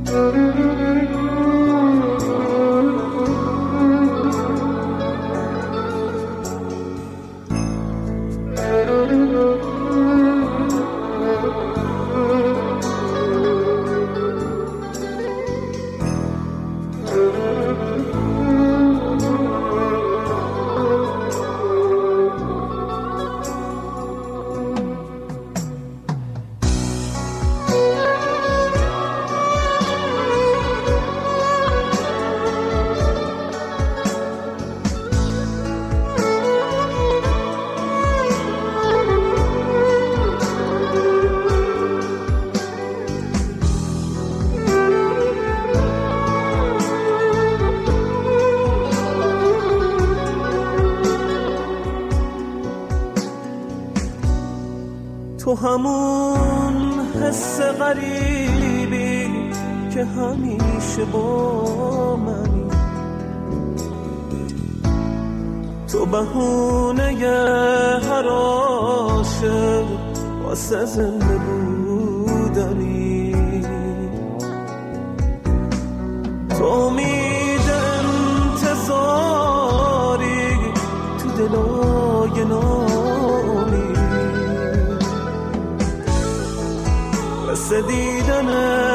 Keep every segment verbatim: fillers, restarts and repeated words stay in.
تو همون حس غریبی که همیشه با منی، تو بهونه هر عاشق واسه زنده بودنی، تو امید انتظاری تو دلای نامی، مثل دیدن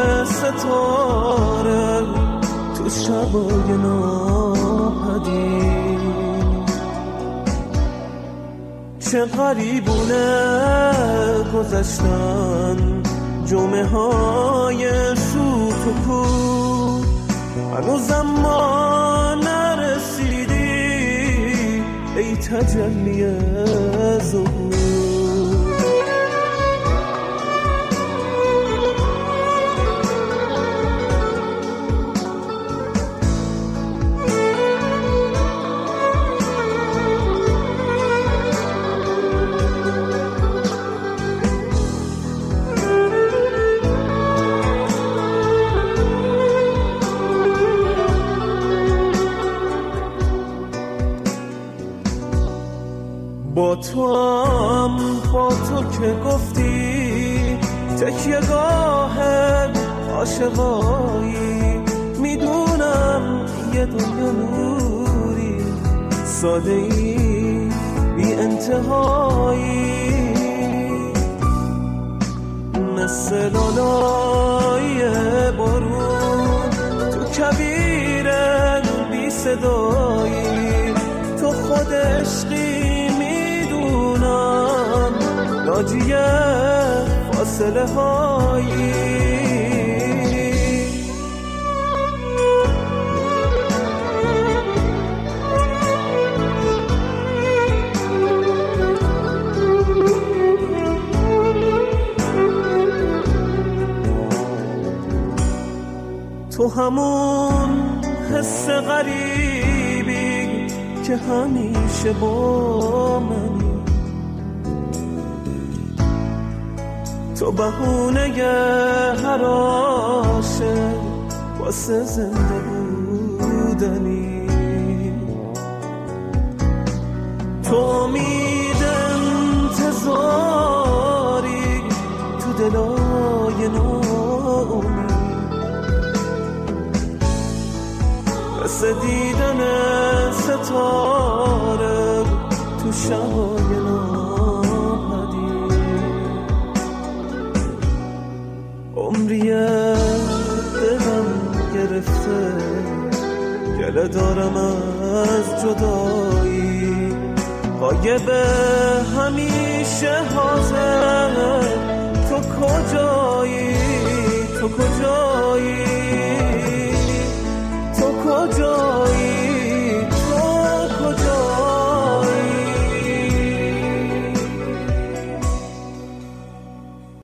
ستاره تو شبای ناپدید. چه غریبونه گذشتن جمعه های سوت و کور، هنوزم ما نرسیدی ای تجلی ظهور. با تو هم با تو که گفتی تکیه گاه عاشقایی، میدونم یه دنیا نوری ساده ای بی انتهایی، مثل لالای بارون تو کویر بی صدایی، تو خود عشقی ناجی فاصله هایی. تو همون حس غریبی که همیشه با منی، تو بهونه هر عاشق واسه زنده بودنی، تو امید انتظاری تو دلای نامی، مثل دیدن ستاره تو شبای ناپدید. عمریه دلم گرفته گله دارم از جدایی، غایب همیشه حاضر تو کجایی؟